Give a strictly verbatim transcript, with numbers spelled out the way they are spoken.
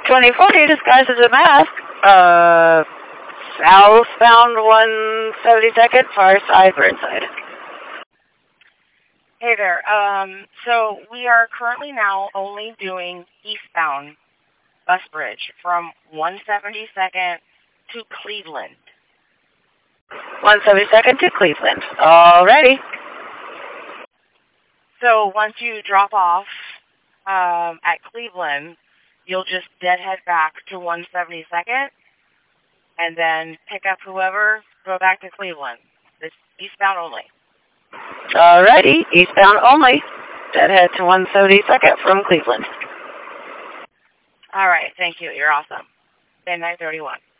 twenty forty disguised as a mask. Uh, southbound one seventy-second, far side, Burnside. Hey there. Um, so we are currently now only doing eastbound bus bridge from one seventy-second to Cleveland. one seventy-second to Cleveland. Alrighty. So once you drop off um, at Cleveland, you'll just deadhead back to one seventy-second and then pick up whoever, go back to Cleveland. It's eastbound only. Alrighty, eastbound only. Deadhead to one seventy-second from Cleveland. All right, thank you. You're awesome. nine thirty-one.